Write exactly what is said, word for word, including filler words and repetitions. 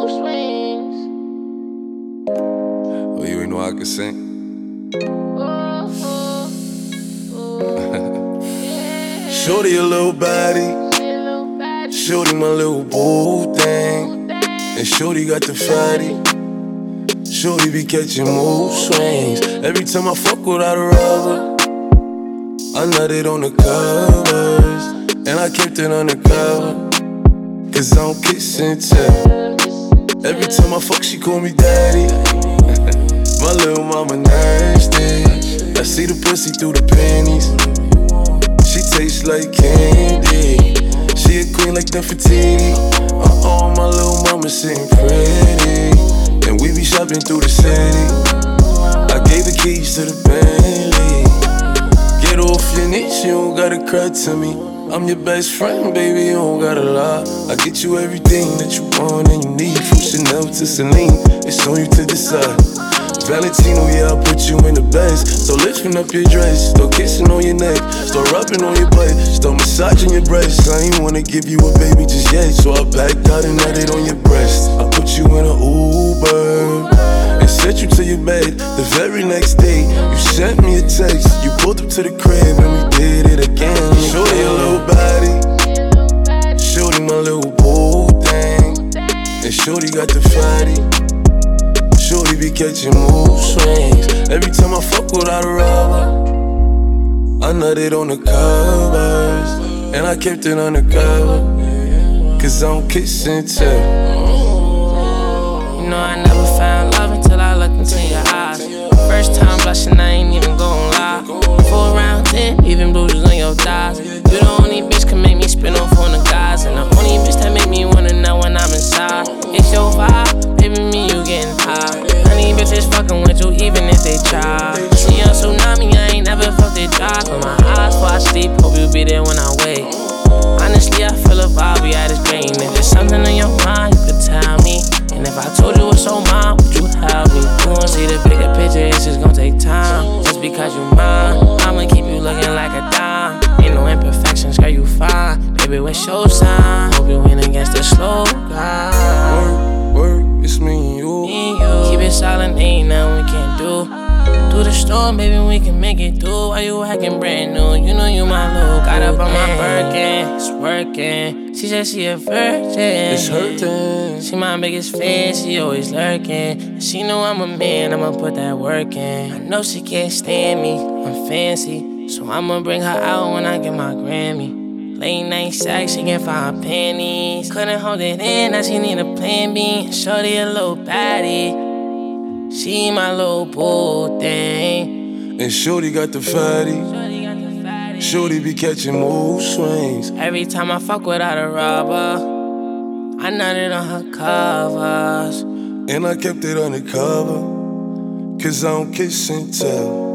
mood swings. Oh, you ain't know I could sing? Ooh, ooh, ooh, yeah. Shorty a little body, She a little bad shorty my little boo thing, and shorty got the fatty. Shorty be catching mood swings. Every time I fuck without a rubber, I nutted on the covers, and I kept it undercover, cause I don't kiss and tell. Every time I fuck, she call me daddy. My little mama nasty. I see the pussy through the panties. She tastes like candy. She a queen like Nefertiti. Uh-oh, my little mama sitting pretty, and we be shopping through the city. I gave the keys to the Bentley. Get off your knees, you don't gotta cry to me. I'm your best friend, baby, you don't gotta lie. I get you everything that you want and you need. From Chanel to Celine, it's on you to decide. Valentino, yeah, I'll put you in the best. So lifting up your dress, start kissing on your neck, start rubbing on your butt, start massaging your breasts. I ain't wanna give you a baby just yet, so I backed out and nutted on your breast. I put you in an Uber and sent you to your bed. The very next day, you sent me a text. You pulled up to the crib and we did it again. Shorty a little body, shorty my little boo thing, and shorty got the fatty. Shorty be catching mood swings. Every time I fuck without a rubber, I nutted on the covers, and I kept it undercover, cause I don't kiss and tell. You know I never found love until I looked into your eyes. First time blushing, I ain't even gon' lie. Four round ten, even bruises on your thighs. You the only bitch can make me spin off on the guys, and the only bitch that make me wanna know when I'm inside. It's your vibe, baby, me you getting high. Honey bitches fucking with you even if they try. See a tsunami, I ain't never felt it dry. Close my eyes before I sleep, hope you be there when I wake. Honestly, I feel a vibe, yeah, it's great. And if there's something on your mind, you could tell me. And if I told you what's on mine, would you help me? You won't see the bigger picture, it's just gon' take time. Just because you mine, I'ma keep you looking like a dime. Ain't no imperfections, girl, you fine. Baby, what's your sign? Hope you win against the slow guy. Work, work, it's me and you. Me and you. Keep it silent, ain't nothing we can't do. Through the storm, baby, we can make it through. Why you acting brand new? You know you my little. Got up on my Birkin, it's working. She said she a virgin. It's hurting. She my biggest fan, she always lurking. She know I'm a man, I'ma put that work in. I know she can't stand me, I'm fancy, so I'ma bring her out when I get my Grammy. Late night sex, she can find panties. Couldn't hold it in, now she need a plan B. Shorty a little baddie, she my little boo thing. And shorty got the fatty. Shorty be catching mood swings. Every time I fuck without a rubber, I nutted on her covers, and I kept it undercover, cause I don't kiss and tell.